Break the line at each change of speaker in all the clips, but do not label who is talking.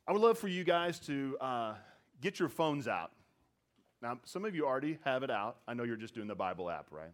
I would love for you guys to get your phones out. Now, some of you already have it out. I know you're just doing the Bible app, right?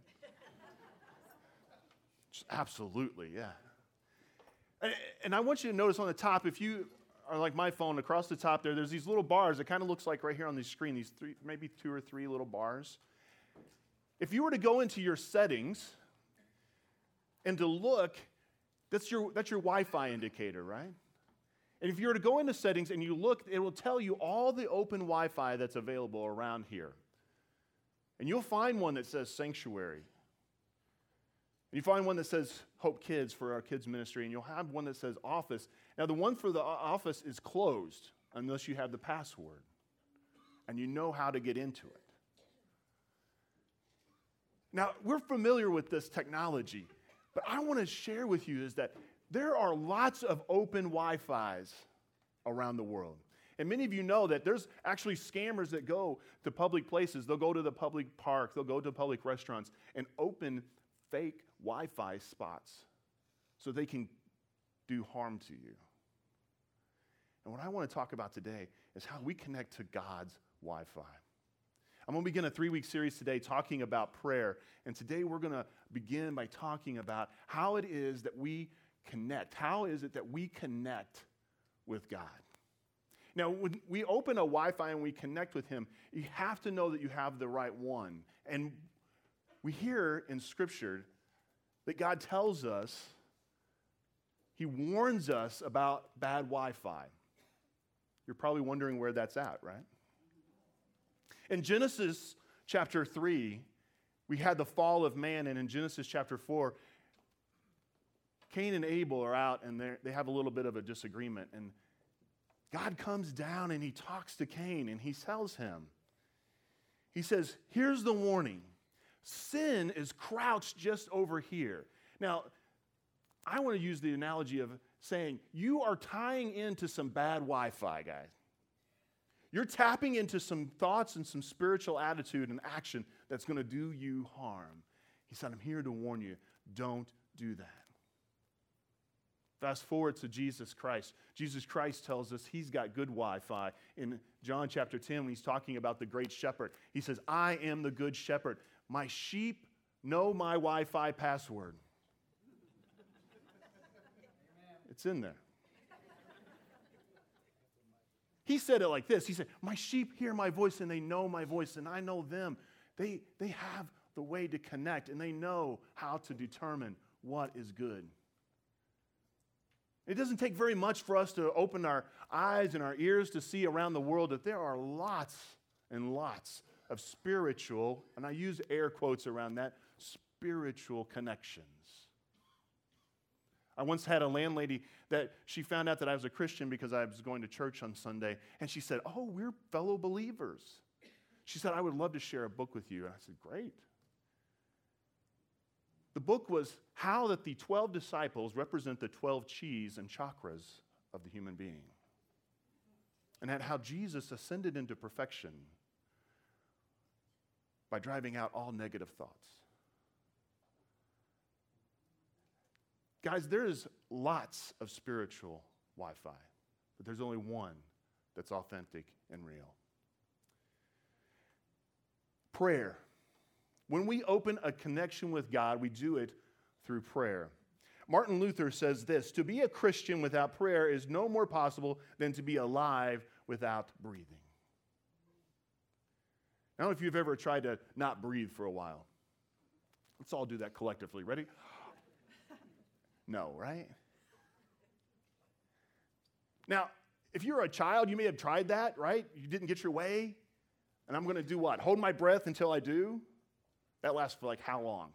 Absolutely, yeah. And I want you to notice on the top, if you are like my phone, across the top there's these little bars. It kind of looks like right here on the screen, these three, maybe 2 or 3 little bars. If you were to go into your settings and to look, that's your Wi-Fi indicator, right? And if you were to go into settings and you look, it will tell you all the open Wi-Fi that's available around here. And you'll find one that says Sanctuary. And you find one that says Hope Kids for our kids ministry, and you'll have one that says Office. Now, the one for the Office is closed unless you have the password, and you know how to get into it. Now, we're familiar with this technology, but I want to share with you is that there are lots of open Wi-Fis around the world. And many of you know that there's actually scammers that go to public places. They'll go to the public park. They'll go to public restaurants and open fake Wi-Fi spots so they can do harm to you. And what I want to talk about today is how we connect to God's Wi-Fi. I'm going to begin a 3-week series today talking about prayer. And today we're going to begin by talking about how it is that we connect. How is it that we connect with God? Now, when we open a Wi-Fi and we connect with Him, you have to know that you have the right one. And we hear in Scripture that God tells us, He warns us about bad Wi-Fi. You're probably wondering where that's at, right? In Genesis chapter 3, we had the fall of man, and in Genesis chapter 4, Cain and Abel are out, and they have a little bit of a disagreement. And God comes down, and He talks to Cain, and He tells him, He says, here's the warning. Sin is crouched just over here. Now, I want to use the analogy of saying, you are tying into some bad Wi-Fi, guys. You're tapping into some thoughts and some spiritual attitude and action that's going to do you harm. He said, I'm here to warn you, don't do that. Fast forward to Jesus Christ. Jesus Christ tells us He's got good Wi-Fi. In John chapter 10, when He's talking about the great shepherd, He says, I am the good shepherd. My sheep know my Wi-Fi password. It's in there. He said it like this. He said, my sheep hear my voice and they know my voice and I know them. They have the way to connect and they know how to determine what is good. It doesn't take very much for us to open our eyes and our ears to see around the world that there are lots and lots of spiritual, and I use air quotes around that, spiritual connections. I once had a landlady that she found out that I was a Christian because I was going to church on Sunday, and she said, oh, we're fellow believers. She said, I would love to share a book with you. And I said, great. The book was how that the 12 disciples represent the 12 chis and chakras of the human being. And how Jesus ascended into perfection by driving out all negative thoughts. Guys, there is lots of spiritual Wi-Fi, but there's only one that's authentic and real. Prayer. When we open a connection with God, we do it through prayer. Martin Luther says this, to be a Christian without prayer is no more possible than to be alive without breathing. I don't know if you've ever tried to not breathe for a while. Let's all do that collectively. Ready? No, right? Now, if you're a child, you may have tried that, right? You didn't get your way. And I'm going to do what? Hold my breath until I do? That lasts for like how long?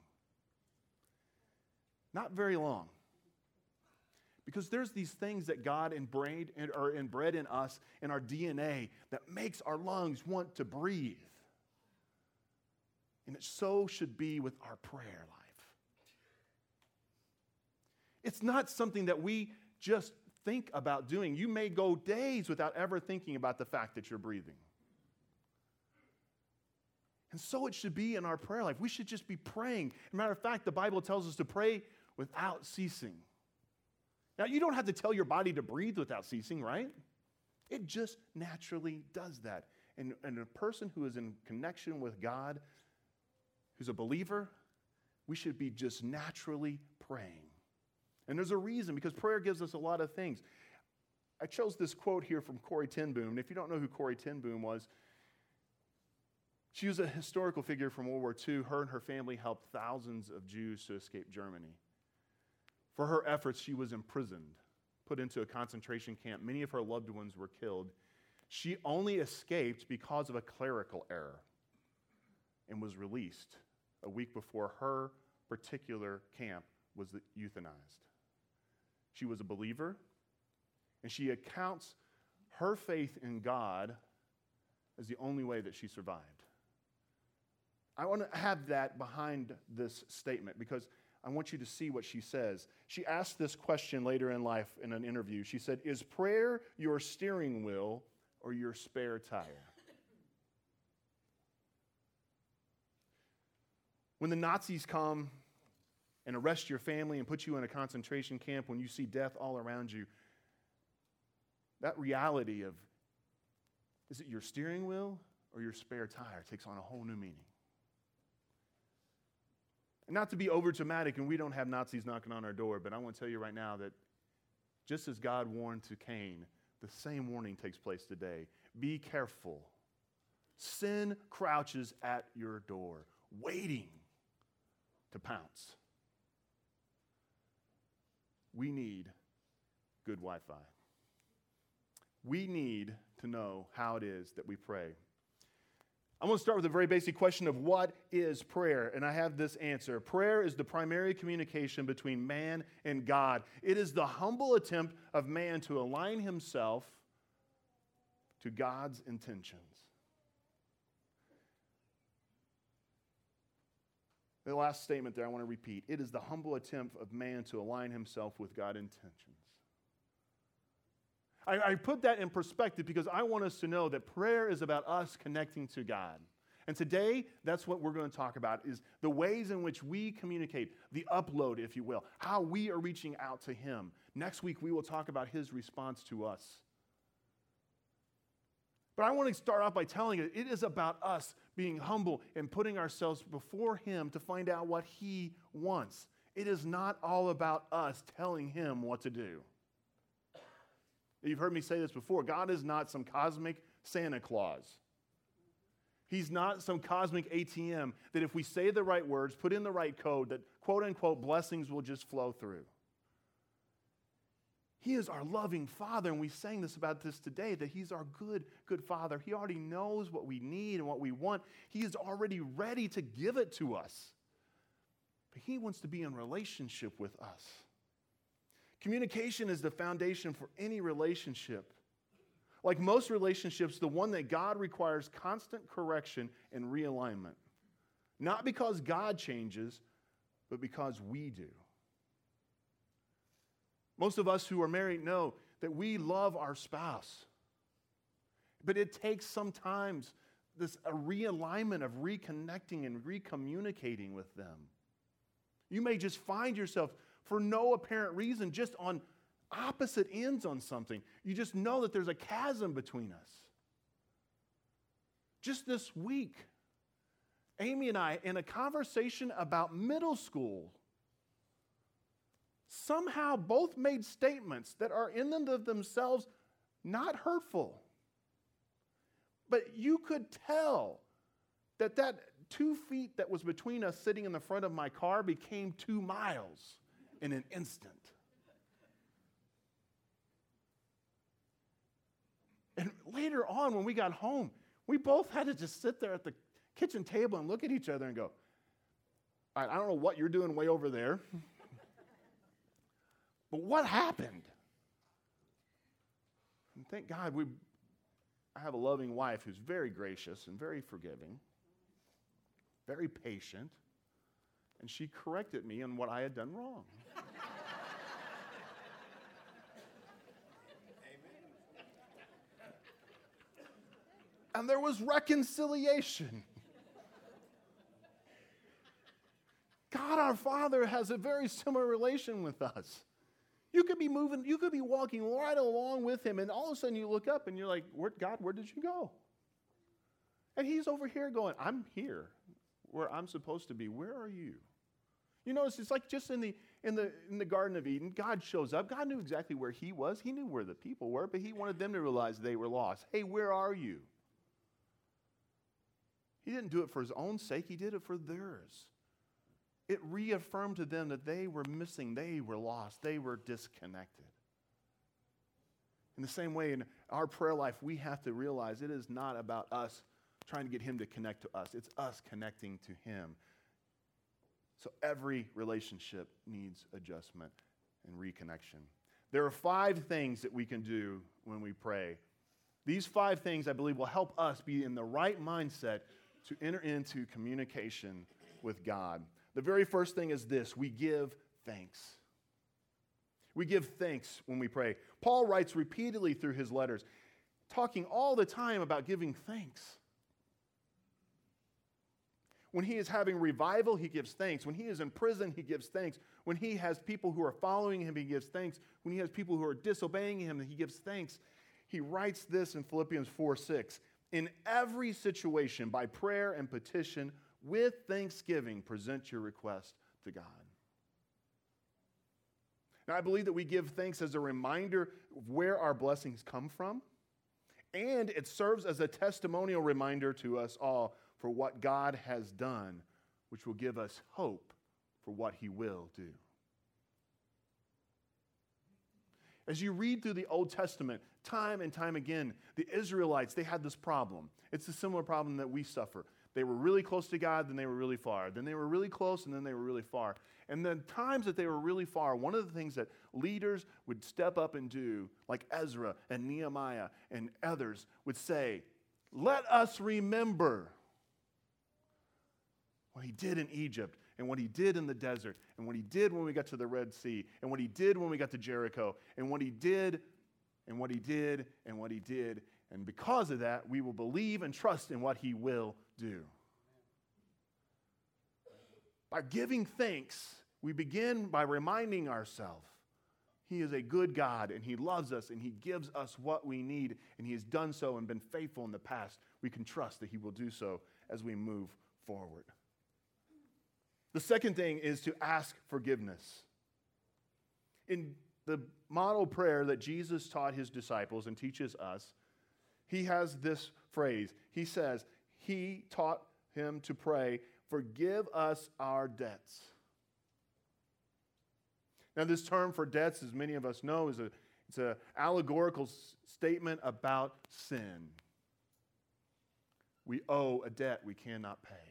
Not very long. Because there's these things that God inbred in us, in our DNA, that makes our lungs want to breathe. And it so should be with our prayer life. It's not something that we just think about doing. You may go days without ever thinking about the fact that you're breathing. And so it should be in our prayer life. We should just be praying. As a matter of fact, the Bible tells us to pray without ceasing. Now, you don't have to tell your body to breathe without ceasing, right? It just naturally does that. And a person who is in connection with God, who's a believer, we should be just naturally praying. And there's a reason, because prayer gives us a lot of things. I chose this quote here from Corrie ten Boom. And if you don't know who Corrie ten Boom was, she was a historical figure from World War II. Her and her family helped thousands of Jews to escape Germany. For her efforts, she was imprisoned, put into a concentration camp. Many of her loved ones were killed. She only escaped because of a clerical error and was released a week before her particular camp was euthanized. She was a believer, and she accounts her faith in God as the only way that she survived. I want to have that behind this statement because I want you to see what she says. She asked this question later in life in an interview. She said, "Is prayer your steering wheel or your spare tire?" When the Nazis come and arrest your family and put you in a concentration camp, when you see death all around you, that reality of, is it your steering wheel or your spare tire, takes on a whole new meaning. And not to be over dramatic, and we don't have Nazis knocking on our door, but I want to tell you right now that just as God warned to Cain, the same warning takes place today. Be careful. Sin crouches at your door, waiting to pounce. We need good Wi-Fi. We need to know how it is that we pray. I'm going to start with a very basic question of what is prayer, and I have this answer. Prayer is the primary communication between man and God. It is the humble attempt of man to align himself to God's intentions. The last statement there I want to repeat. It is the humble attempt of man to align himself with God's intentions. I put that in perspective because I want us to know that prayer is about us connecting to God. And today, that's what we're going to talk about, is the ways in which we communicate, the upload, if you will, how we are reaching out to Him. Next week, we will talk about His response to us. But I want to start off by telling you, it is about us being humble and putting ourselves before Him to find out what He wants. It is not all about us telling Him what to do. You've heard me say this before. God is not some cosmic Santa Claus. He's not some cosmic ATM that if we say the right words, put in the right code, that quote-unquote blessings will just flow through. He is our loving Father, and we sang about this today, that He's our good Father. He already knows what we need and what we want. He is already ready to give it to us. But He wants to be in relationship with us. Communication is the foundation for any relationship. Like most relationships, the one that God requires constant correction and realignment. Not because God changes, but because we do. Most of us who are married know that we love our spouse. But it takes sometimes a realignment of reconnecting and recommunicating with them. You may just find yourself, for no apparent reason, just on opposite ends on something. You just know that there's a chasm between us. Just this week, Amy and I, in a conversation about middle school, somehow both made statements that are in and of themselves not hurtful. But you could tell that 2 feet that was between us sitting in the front of my car became 2 miles in an instant. And later on, when we got home, we both had to just sit there at the kitchen table and look at each other and go, all right, I don't know what you're doing way over there, but what happened? And thank God I have a loving wife who's very gracious and very forgiving, very patient, and she corrected me on what I had done wrong. And there was reconciliation. God our Father has a very similar relation with us. You could be moving, you could be walking right along with him, and all of a sudden you look up and you're like, God, where did you go? And he's over here going, I'm here where I'm supposed to be. Where are you? You notice it's like just in the Garden of Eden, God shows up. God knew exactly where he was. He knew where the people were, but he wanted them to realize they were lost. Hey, where are you? He didn't do it for his own sake. He did it for theirs. It reaffirmed to them that they were missing. They were lost. They were disconnected. In the same way, in our prayer life, we have to realize it is not about us trying to get him to connect to us. It's us connecting to him. So every relationship needs adjustment and reconnection. There are 5 things that we can do when we pray. These 5 things, I believe, will help us be in the right mindset to enter into communication with God. The very first thing is this: we give thanks. We give thanks when we pray. Paul writes repeatedly through his letters, talking all the time about giving thanks. When he is having revival, he gives thanks. When he is in prison, he gives thanks. When he has people who are following him, he gives thanks. When he has people who are disobeying him, he gives thanks. He writes this in Philippians 4:6. In every situation, by prayer and petition, with thanksgiving, present your request to God. Now, I believe that we give thanks as a reminder of where our blessings come from, and it serves as a testimonial reminder to us all for what God has done, which will give us hope for what he will do. As you read through the Old Testament, time and time again, the Israelites, they had this problem. It's a similar problem that we suffer. They were really close to God, then they were really far. Then they were really close, and then they were really far. And the times that they were really far, one of the things that leaders would step up and do, like Ezra and Nehemiah and others, would say, let us remember what he did in Egypt, and what he did in the desert, and what he did when we got to the Red Sea, and what he did when we got to Jericho, and what he did, and what he did, and what he did. And because of that, we will believe and trust in what he will do. By giving thanks, we begin by reminding ourselves he is a good God, and he loves us, and he gives us what we need, and he has done so and been faithful in the past. We can trust that he will do so as we move forward. The second thing is to ask forgiveness. In the model prayer that Jesus taught his disciples and teaches us, he has this phrase. He says, he taught him to pray, forgive us our debts. Now, this term for debts, as many of us know, it's an allegorical statement about sin. We owe a debt we cannot pay.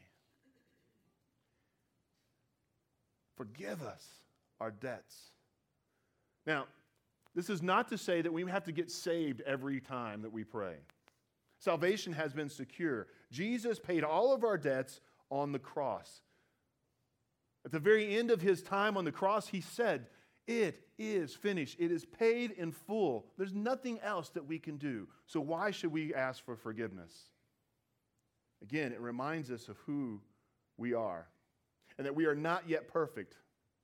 Forgive us our debts. Now, this is not to say that we have to get saved every time that we pray. Salvation has been secure. Jesus paid all of our debts on the cross. At the very end of his time on the cross, he said, it is finished. It is paid in full. There's nothing else that we can do. So why should we ask for forgiveness? Again, it reminds us of who we are, and that we are not yet perfect.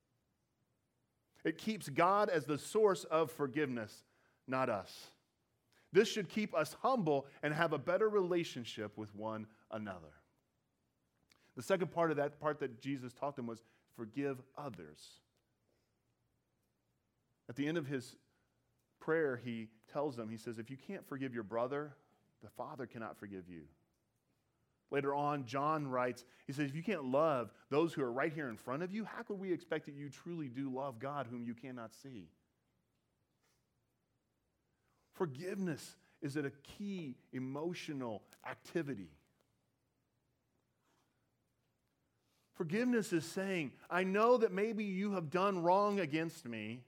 It keeps God as the source of forgiveness, not us. This should keep us humble and have a better relationship with one another. The second part of that part that Jesus taught them was forgive others. At the end of his prayer, he tells them, he says, if you can't forgive your brother, the Father cannot forgive you. Later on, John writes, he says, if you can't love those who are right here in front of you, how could we expect that you truly do love God whom you cannot see? Forgiveness is a key emotional activity. Forgiveness is saying, I know that maybe you have done wrong against me,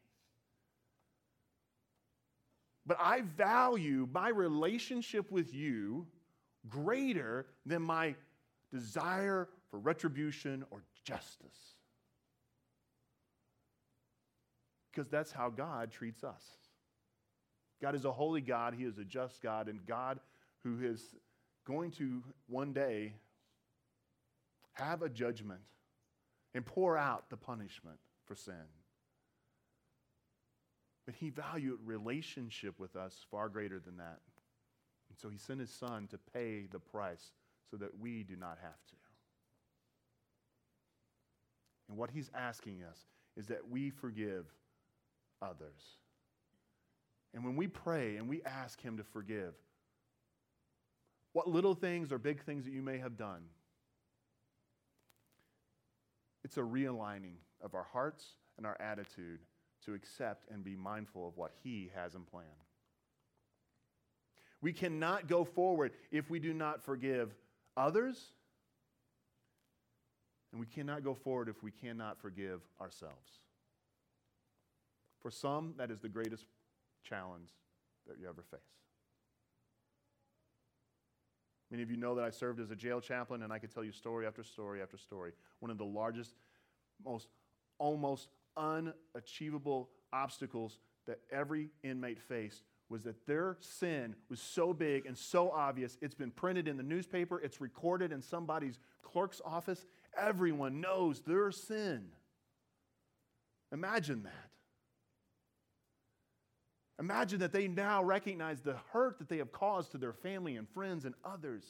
but I value my relationship with you greater than my desire for retribution or justice. Because that's how God treats us. God is a holy God. He is a just God, and God who is going to one day have a judgment and pour out the punishment for sin. But he valued relationship with us far greater than that. And so he sent his son to pay the price so that we do not have to. And what he's asking us is that we forgive others. And when we pray and we ask him to forgive, what little things or big things that you may have done, it's a realigning of our hearts and our attitude to accept and be mindful of what he has in plan. We cannot go forward if we do not forgive others, and we cannot go forward if we cannot forgive ourselves. For some, that is the greatest challenge that you ever face. Many of you know that I served as a jail chaplain, and I could tell you story after story after story. One of the largest, most almost unachievable obstacles that every inmate faced was that their sin was so big and so obvious. It's been printed in the newspaper. It's recorded in somebody's clerk's office. Everyone knows their sin. Imagine that. Imagine that they now recognize the hurt that they have caused to their family and friends and others.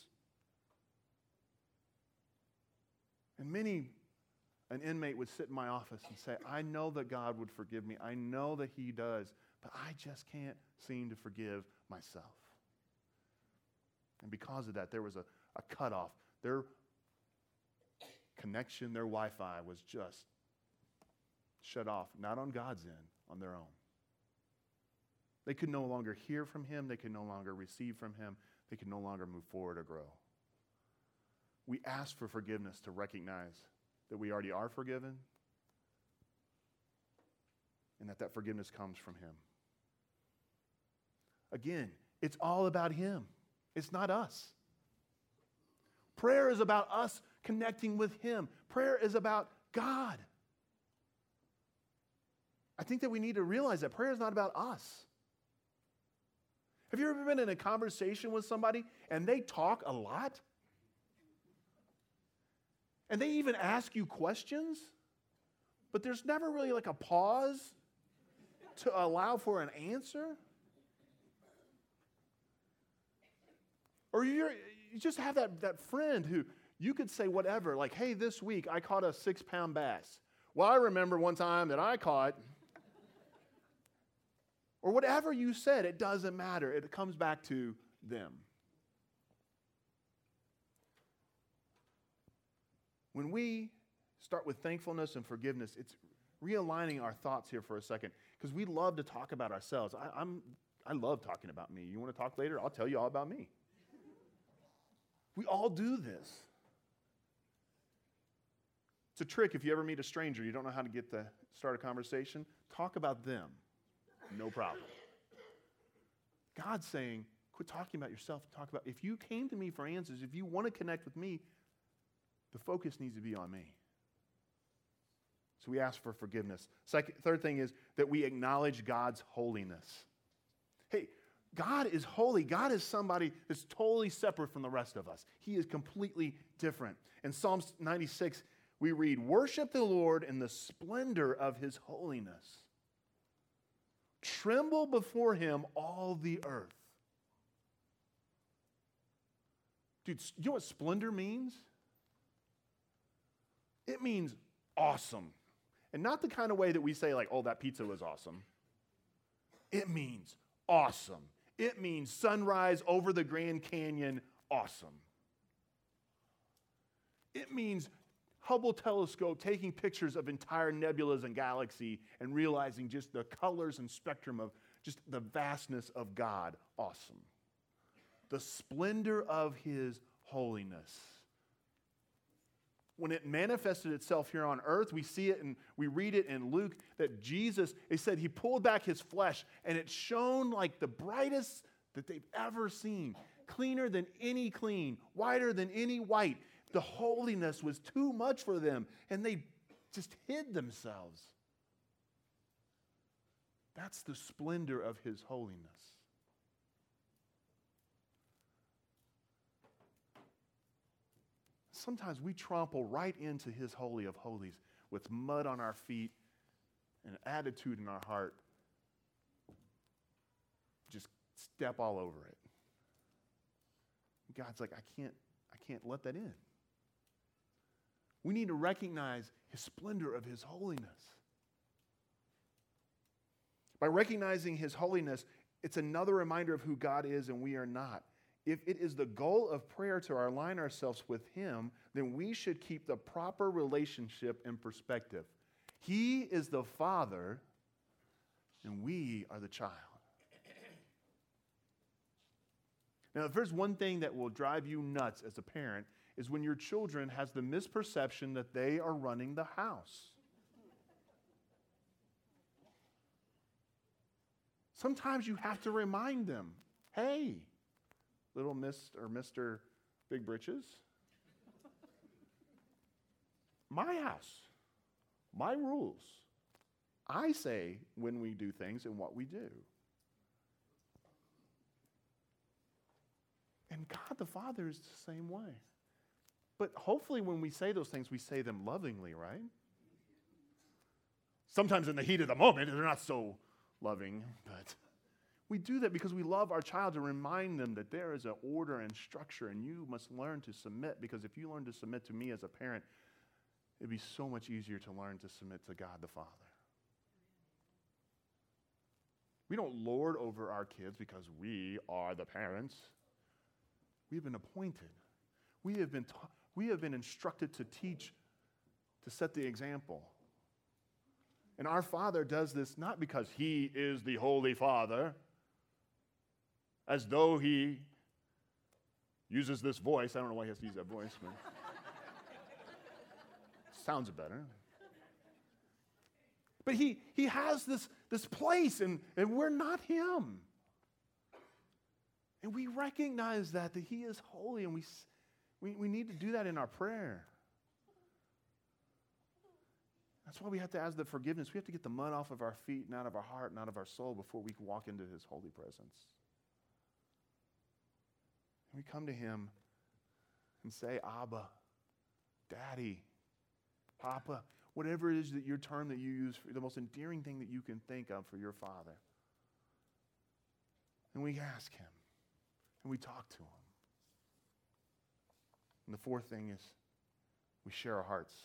And an inmate would sit in my office and say, I know that God would forgive me. I know that he does, but I just can't seem to forgive myself. And because of that, there was a cutoff. Their connection, their Wi-Fi was just shut off, not on God's end, on their own. They could no longer hear from him. They could no longer receive from him. They could no longer move forward or grow. We ask for forgiveness to recognize that we already are forgiven and that forgiveness comes from him. Again, it's all about him. It's not us. Prayer is about us connecting with him. Prayer is about God. I think that we need to realize that prayer is not about us. Have you ever been in a conversation with somebody and they talk a lot? And they even ask you questions, but there's never really like a pause to allow for an answer? Or you just have that friend who you could say whatever, like, hey, this week I caught a 6-pound bass. Well, I remember one time that I caught... Or whatever you said, it doesn't matter. It comes back to them. When we start with thankfulness and forgiveness, it's realigning our thoughts here for a second, because we love to talk about ourselves. I love talking about me. You want to talk later? I'll tell you all about me. We all do this. It's a trick if you ever meet a stranger, you don't know how to start a conversation, talk about them. No problem. God's saying, quit talking about yourself. Talk about, if you came to me for answers, if you want to connect with me, the focus needs to be on me. So we ask for forgiveness. Third thing is that we acknowledge God's holiness. Hey, God is holy. God is somebody that's totally separate from the rest of us. He is completely different. In Psalms 96, we read, worship the Lord in the splendor of his holiness. Tremble before him, all the earth. Dude, you know what splendor means? It means awesome. And not the kind of way that we say, like, oh, that pizza was awesome. It means awesome. It means sunrise over the Grand Canyon, awesome. It means Hubble telescope taking pictures of entire nebulas and galaxy and realizing just the colors and spectrum of just the vastness of God. Awesome. The splendor of his holiness. When it manifested itself here on earth, we see it and we read it in Luke that Jesus, they said he pulled back his flesh and it shone like the brightest that they've ever seen. Cleaner than any clean, whiter than any white. The holiness was too much for them, and they just hid themselves. That's the splendor of his holiness. Sometimes we trample right into his holy of holies with mud on our feet and attitude in our heart step all over it. God's like, I can't let that in. We need to recognize his splendor of his holiness. By recognizing his holiness, it's another reminder of who God is and we are not. If it is the goal of prayer to align ourselves with him, then we should keep the proper relationship in perspective. He is the Father, and we are the child. Now, if there's one thing that will drive you nuts as a parent, is when your children has the misperception that they are running the house. Sometimes you have to remind them, hey, little Miss or Mr. Big Britches, my house, my rules. I say when we do things and what we do. And God the Father is the same way. But hopefully when we say those things, we say them lovingly, right? Sometimes in the heat of the moment, they're not so loving, but we do that because we love our child to remind them that there is an order and structure, and you must learn to submit, because if you learn to submit to me as a parent, it'd be so much easier to learn to submit to God the Father. We don't lord over our kids because we are the parents. We have been appointed. We have been instructed to teach, to set the example. And our Father does this not because he is the Holy Father, as though he uses this voice. I don't know why he has to use that voice, but sounds better. But he has this place, and we're not him. And we recognize that he is holy, and we need to do that in our prayer. That's why we have to ask the forgiveness. We have to get the mud off of our feet and out of our heart and out of our soul before we can walk into his holy presence. And we come to him and say, Abba, Daddy, Papa, whatever it is that your term that you use, for the most endearing thing that you can think of for your Father. And we ask him, and we talk to him. And the fourth thing is we share our hearts.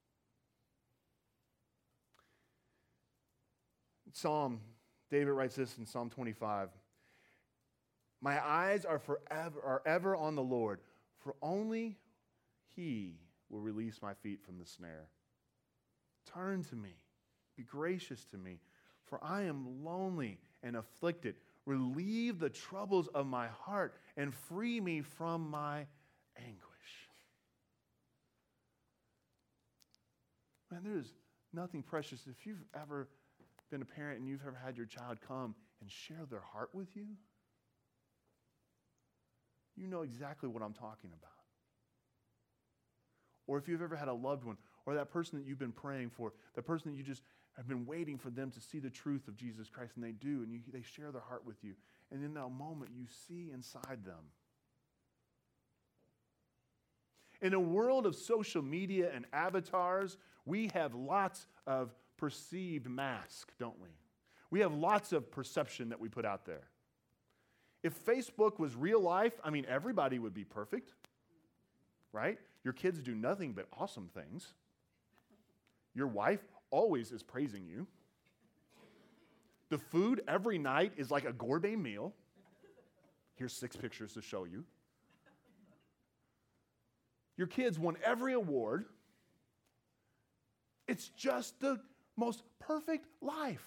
David writes this in Psalm 25. My eyes are ever on the Lord, for only he will release my feet from the snare. Turn to me, be gracious to me, for I am lonely and afflicted. Relieve the troubles of my heart and free me from my anguish. Man, there is nothing precious. If you've ever been a parent and you've ever had your child come and share their heart with you, you know exactly what I'm talking about. Or if you've ever had a loved one, or that person that you've been praying for, that person that you just have been waiting for them to see the truth of Jesus Christ, and they do, and they share their heart with you. And in that moment, you see inside them. In a world of social media and avatars, we have lots of perceived mask, don't we? We have lots of perception that we put out there. If Facebook was real life, everybody would be perfect, right? Your kids do nothing but awesome things. Your wife always is praising you. The food every night is like a gourmet meal. Here's 6 pictures to show you. Your kids won every award. It's just the most perfect life.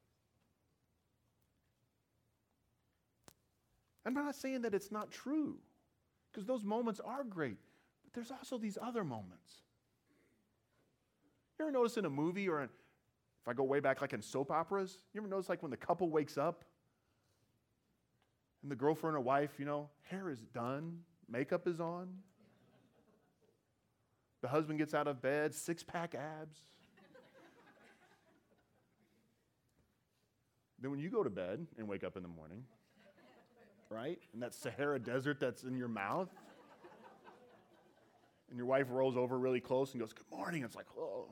I'm not saying that it's not true, because those moments are great, but there's also these other moments. You ever notice in a movie, or if I go way back like in soap operas, you ever notice like when the couple wakes up and the girlfriend or wife, hair is done, makeup is on, the husband gets out of bed, 6-pack abs. Then when you go to bed and wake up in the morning, right? And that Sahara Desert that's in your mouth. And your wife rolls over really close and goes, good morning. It's like, oh.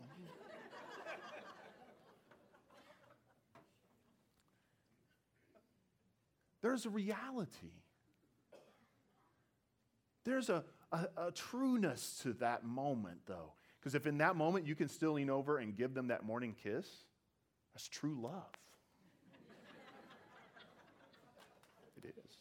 There's a reality. There's a trueness to that moment, though. Because if in that moment you can still lean over and give them that morning kiss, that's true love. It is.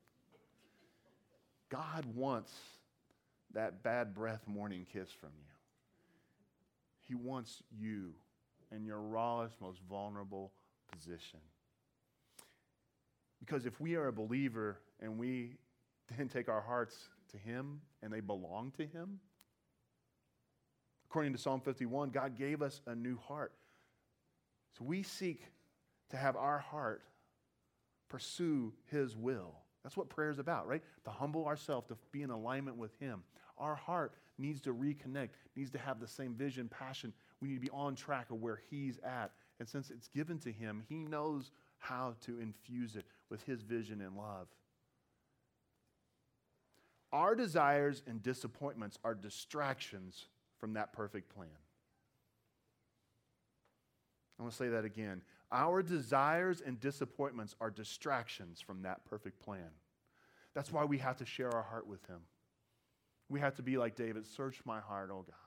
God wants that bad breath morning kiss from you. He wants you in your rawest, most vulnerable position. Because if we are a believer and we then take our hearts to Him and they belong to Him, according to Psalm 51, God gave us a new heart. So we seek to have our heart pursue His will. That's what prayer is about, right? To humble ourselves, to be in alignment with Him. Our heart needs to reconnect, needs to have the same vision, passion. We need to be on track of where He's at. And since it's given to Him, He knows how to infuse it with His vision and love. Our desires and disappointments are distractions from that perfect plan. I'm going to say that again. Our desires and disappointments are distractions from that perfect plan. That's why we have to share our heart with Him. We have to be like David, search my heart, oh God.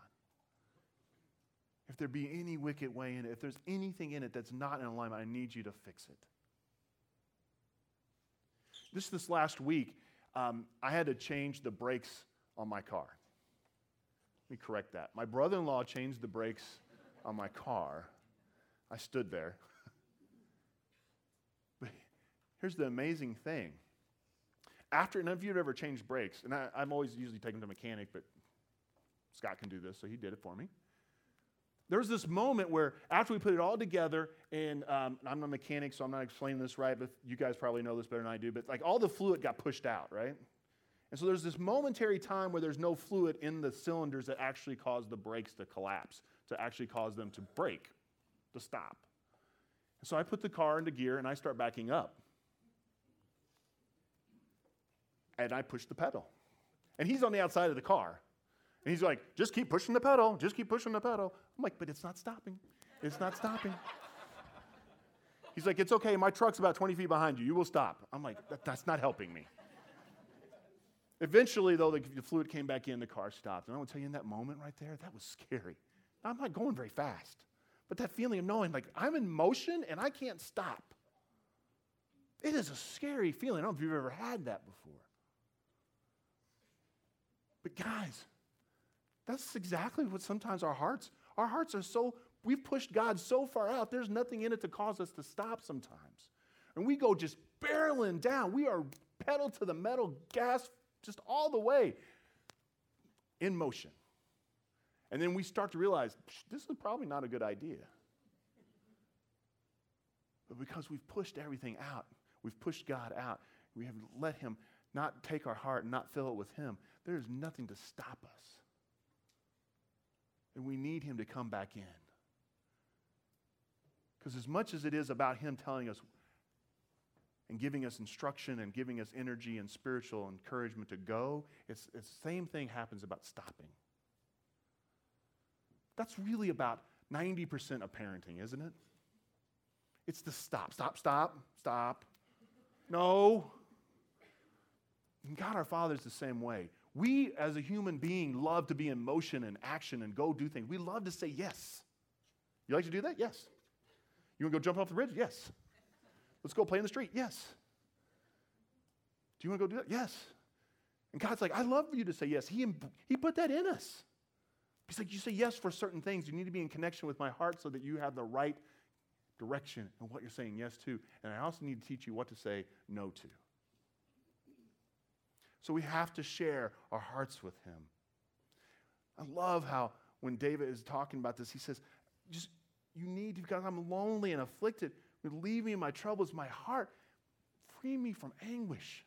If there be any wicked way in it, if there's anything in it that's not in alignment, I need you to fix it. This last week, I had to change the brakes on my car. Let me correct that. My brother-in-law changed the brakes on my car. I stood there. But here's the amazing thing. After, and if you've ever changed brakes, and I'm always usually taking them to a mechanic, but Scott can do this, so he did it for me. There was this moment where after we put it all together, and I'm not a mechanic, so I'm not explaining this right, but you guys probably know this better than I do, but like all the fluid got pushed out, right? And so there's this momentary time where there's no fluid in the cylinders that actually cause the brakes to collapse, to actually cause them to break, to stop. And so I put the car into gear and I start backing up. And I push the pedal. And he's on the outside of the car. And he's like, just keep pushing the pedal. Just keep pushing the pedal. I'm like, but it's not stopping. It's not stopping. He's like, it's okay. My truck's about 20 feet behind you. You will stop. I'm like, that's not helping me. Eventually, though, the fluid came back in. The car stopped. And I want to tell you, in that moment right there, that was scary. I'm not going very fast. But that feeling of knowing, like, I'm in motion and I can't stop. It is a scary feeling. I don't know if you've ever had that before. But guys, that's exactly what sometimes our hearts are so, we've pushed God so far out, there's nothing in it to cause us to stop sometimes. And we go just barreling down. We are pedal to the metal, gas just all the way in motion. And then we start to realize, this is probably not a good idea. But because we've pushed everything out, we've pushed God out, we have let Him not take our heart and not fill it with Him, there is nothing to stop us. And we need Him to come back in. Because as much as it is about Him telling us and giving us instruction and giving us energy and spiritual encouragement to go, it's the same thing happens about stopping. That's really about 90% of parenting, isn't it? It's the stop. No. And God our Father is the same way. We, as a human being, love to be in motion and action and go do things. We love to say yes. You like to do that? Yes. You want to go jump off the bridge? Yes. Let's go play in the street? Yes. Do you want to go do that? Yes. And God's like, I love for you to say yes. He put that in us. He's like, you say yes for certain things. You need to be in connection with my heart so that you have the right direction in what you're saying yes to. And I also need to teach you what to say no to. So we have to share our hearts with Him. I love how when David is talking about this, he says, you need to, because I'm lonely and afflicted, relieve me of my troubles, my heart, free me from anguish.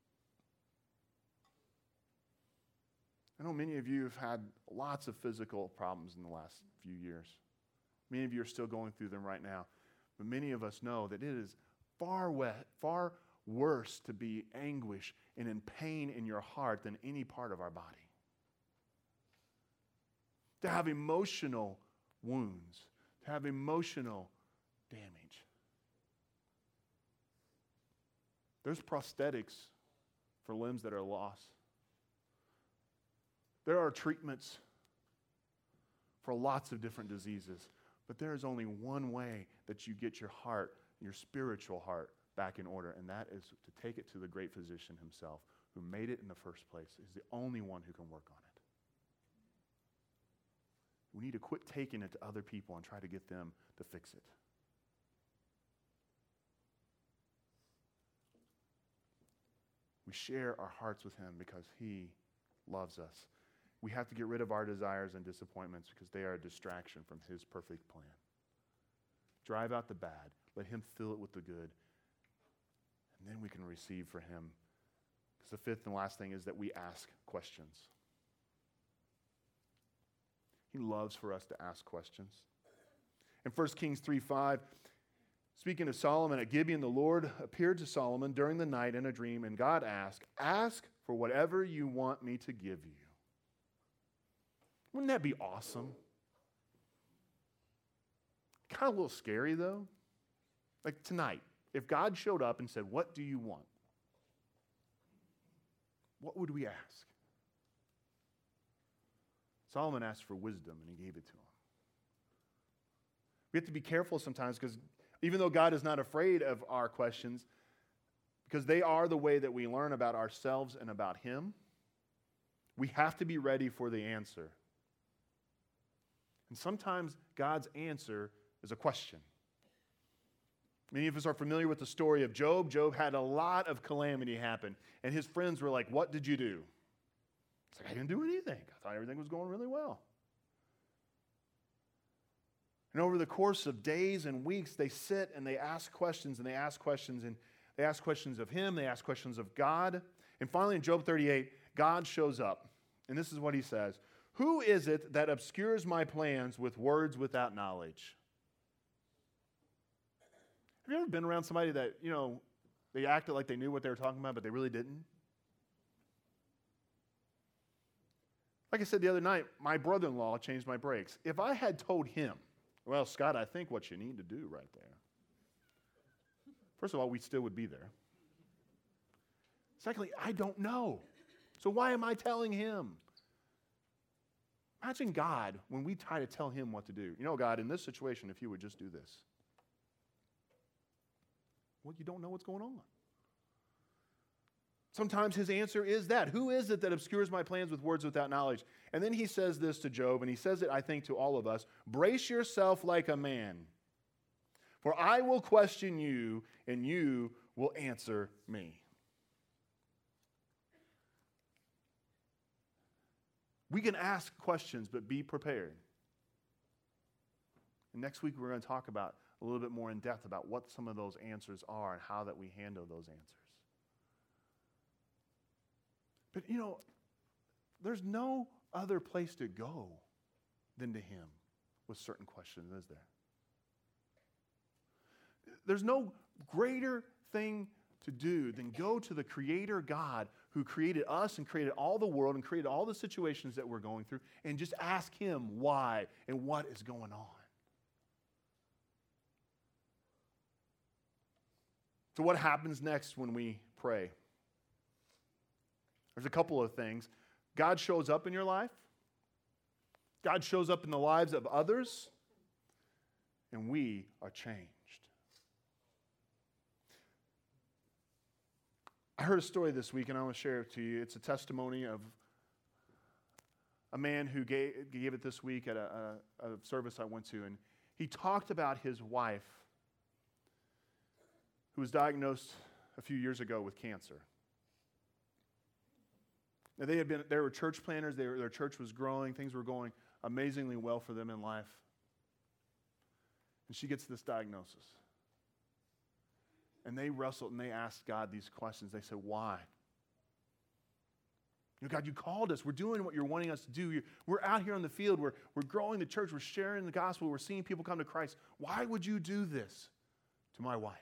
I know many of you have had lots of physical problems in the last few years. Many of you are still going through them right now. But many of us know that it is far worse to be anguish and in pain in your heart than any part of our body. To have emotional wounds, to have emotional damage. There's prosthetics for limbs that are lost. There are treatments for lots of different diseases. But there is only one way that you get your heart, your spiritual heart, back in order, and that is to take it to the great physician himself, who made it in the first place. He's the only one who can work on it. We need to quit taking it to other people and try to get them to fix it. We share our hearts with him because he loves us. We have to get rid of our desires and disappointments because they are a distraction from his perfect plan. Drive out the bad. Let him fill it with the good. And then we can receive for him. Because the fifth and last thing is that we ask questions. He loves for us to ask questions. In 1 Kings 3:5, speaking of Solomon at Gibeon, the Lord appeared to Solomon during the night in a dream, and God asked, "Ask for whatever you want me to give you." Wouldn't that be awesome? Kind of a little scary, though. Like tonight, if God showed up and said, "What do you want?" What would we ask? Solomon asked for wisdom, and he gave it to him. We have to be careful sometimes because even though God is not afraid of our questions, because they are the way that we learn about ourselves and about him, we have to be ready for the answer. And sometimes God's answer is a question. Many of us are familiar with the story of Job. Job had a lot of calamity happen, and his friends were like, "What did you do?" It's like, "I didn't do anything. I thought everything was going really well." And over the course of days and weeks, they sit and they ask questions, and they ask questions, and they ask questions of him, they ask questions of God. And finally, in Job 38, God shows up. And this is what he says: "Who is it that obscures my plans with words without knowledge?" Have you ever been around somebody that, they acted like they knew what they were talking about, but they really didn't? Like I said the other night, my brother-in-law changed my brakes. If I had told him, "Well, Scott, I think what you need to do right there." First of all, we still would be there. Secondly, I don't know. So why am I telling him? Imagine God when we try to tell him what to do. God, in this situation, if you would just do this. Well, you don't know what's going on. Sometimes his answer is that. Who is it that obscures my plans with words without knowledge? And then he says this to Job, and he says it, I think, to all of us. "Brace yourself like a man, for I will question you, and you will answer me." We can ask questions, but be prepared. And next week, we're going to talk about a little bit more in depth about what some of those answers are and how that we handle those answers. But, there's no other place to go than to him with certain questions, is there? There's no greater thing to do than go to the Creator God who created us and created all the world and created all the situations that we're going through and just ask him why and what is going on. So what happens next when we pray? There's a couple of things. God shows up in your life. God shows up in the lives of others. And we are changed. I heard a story this week, and I want to share it to you. It's a testimony of a man who gave it this week at a service I went to. And he talked about his wife who was diagnosed a few years ago with cancer. Now, they were church planners. Their church was growing. Things were going amazingly well for them in life. And she gets this diagnosis. And they wrestled and they asked God these questions. They said, "Why? God, you called us. We're doing what you're wanting us to do. We're out here on the field. We're growing the church. We're sharing the gospel. We're seeing people come to Christ. Why would you do this to my wife?"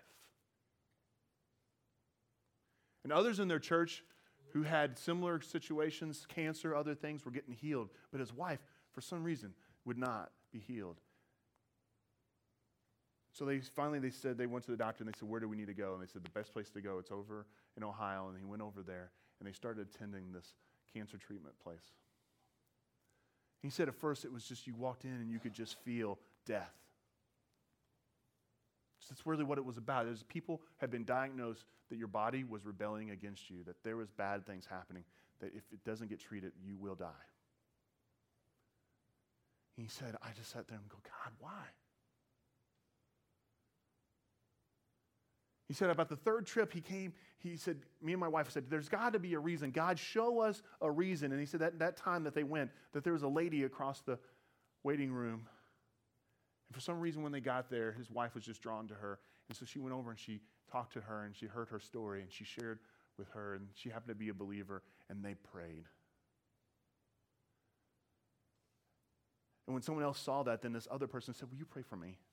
And others in their church who had similar situations, cancer, other things, were getting healed. But his wife, for some reason, would not be healed. So they said, they went to the doctor and they said, where do we need to go? And they said, the best place to go, it's over in Ohio. And he went over there and they started attending this cancer treatment place. He said at first it was just you walked in and you could just feel death. That's really what it was about. There's people had been diagnosed that your body was rebelling against you, that there was bad things happening, that if it doesn't get treated, you will die. He said, I just sat there and go, God, why? He said about the third trip he came, he said, me and my wife said, there's got to be a reason. God, show us a reason. And he said that time that they went, that there was a lady across the waiting room. And for some reason when they got there, his wife was just drawn to her. And so she went over and she talked to her and she heard her story and she shared with her. And she happened to be a believer and they prayed. And when someone else saw that, then this other person said, will you pray for me?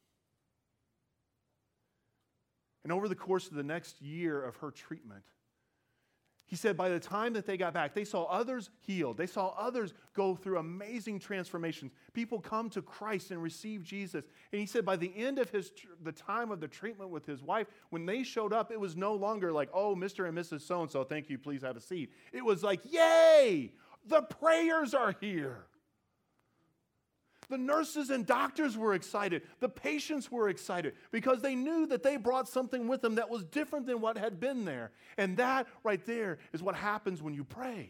And over the course of the next year of her treatment, he said by the time that they got back, they saw others healed. They saw others go through amazing transformations. People come to Christ and receive Jesus. And he said by the end of the time of the treatment with his wife, when they showed up, it was no longer like, oh, Mr. and Mrs. So-and-so, thank you, please have a seat. It was like, yay, the prayers are here. The nurses and doctors were excited. The patients were excited because they knew that they brought something with them that was different than what had been there. And that right there is what happens when you pray.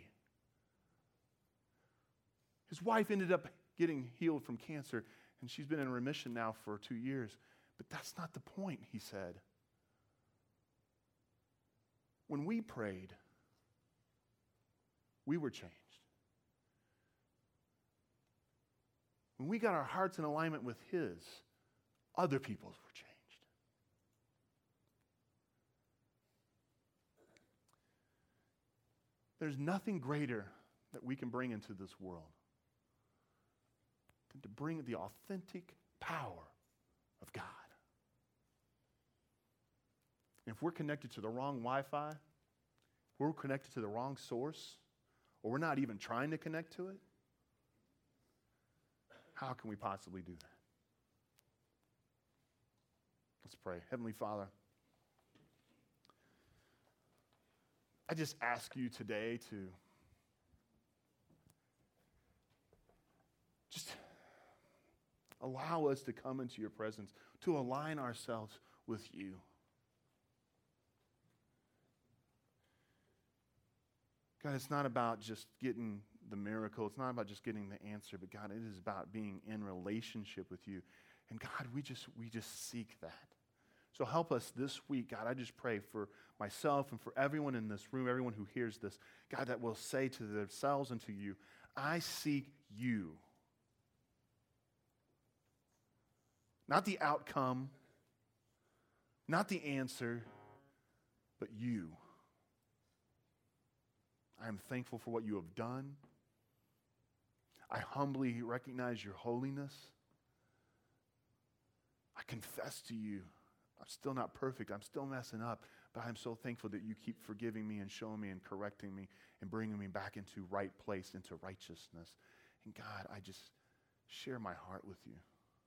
His wife ended up getting healed from cancer, and she's been in remission now for 2 years. But that's not the point, he said. When we prayed, we were changed. When we got our hearts in alignment with his, other people's were changed. There's nothing greater that we can bring into this world than to bring the authentic power of God. And if we're connected to the wrong Wi-Fi, if we're connected to the wrong source, or we're not even trying to connect to it, how can we possibly do that? Let's pray. Heavenly Father, I just ask you today to just allow us to come into your presence, to align ourselves with you. God, it's not about just getting the miracle. It's not about just getting the answer, but God, it is about being in relationship with you. And God, we just seek that. So help us this week, God. I just pray for myself and for everyone in this room, everyone who hears this, God, that will say to themselves and to you, I seek you. Not the outcome, not the answer, but you. I am thankful for what you have done. I humbly recognize your holiness. I confess to you, I'm still not perfect. I'm still messing up, but I'm so thankful that you keep forgiving me and showing me and correcting me and bringing me back into right place, into righteousness. And God, I just share my heart with you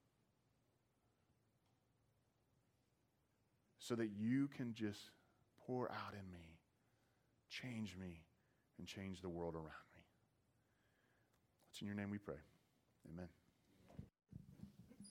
so that you can just pour out in me, change me, and change the world around me. It's in your name we pray. Amen.